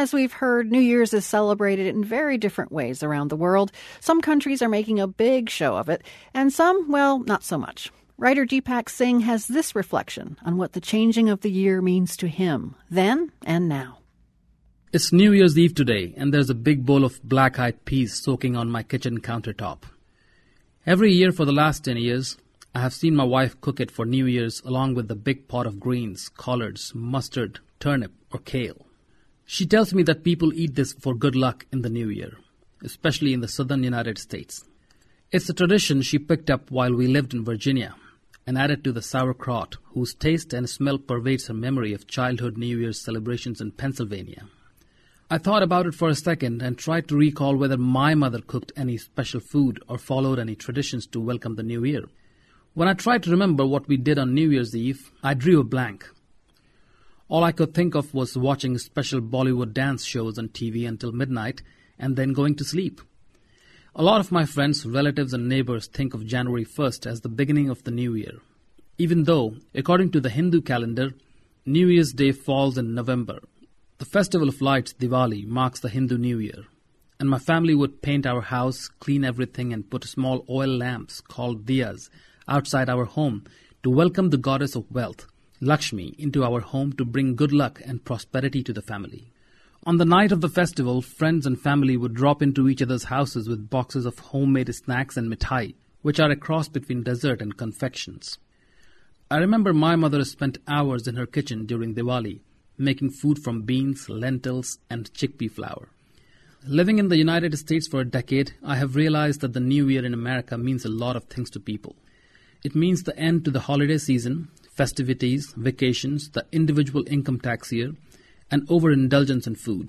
As we've heard, New Year's is celebrated in very different ways around the world. Some countries are making a big show of it, and some, well, not so much. Writer Deepak Singh has this reflection on what the changing of the year means to him, then and now. It's New Year's Eve today, and there's a big bowl of black-eyed peas soaking on my kitchen countertop. Every year for the last 10 years, I have seen my wife cook it for New Year's along with the big pot of greens, collards, mustard, turnip, or kale. She tells me that people eat this for good luck in the new year, especially in the southern United States. It's a tradition she picked up while we lived in Virginia and added to the sauerkraut, whose taste and smell pervades her memory of childhood New Year's celebrations in Pennsylvania. I thought about it for a second and tried to recall whether my mother cooked any special food or followed any traditions to welcome the new year. When I tried to remember what we did on New Year's Eve, I drew a blank. All I could think of was watching special Bollywood dance shows on TV until midnight and then going to sleep. A lot of my friends, relatives and neighbors think of January 1st as the beginning of the new year, even though, according to the Hindu calendar, New Year's Day falls in November. The festival of lights, Diwali, marks the Hindu New Year, and my family would paint our house, clean everything and put small oil lamps called diyas outside our home to welcome the goddess of wealth, Lakshmi, into our home to bring good luck and prosperity to the family. On the night of the festival, friends and family would drop into each other's houses with boxes of homemade snacks and mithai, which are a cross between dessert and confections. I remember my mother spent hours in her kitchen during Diwali, making food from beans, lentils, and chickpea flour. Living in the United States for a decade, I have realized that the New Year in America means a lot of things to people. It means the end to the holiday season, festivities, vacations, the individual income tax year, and overindulgence in food.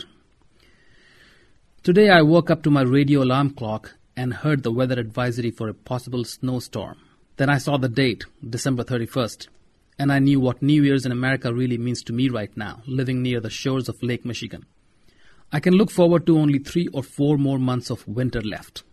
Today I woke up to my radio alarm clock and heard the weather advisory for a possible snowstorm. Then I saw the date, December 31st, and I knew what New Year's in America really means to me right now, living near the shores of Lake Michigan. I can look forward to only 3 or 4 more months of winter left.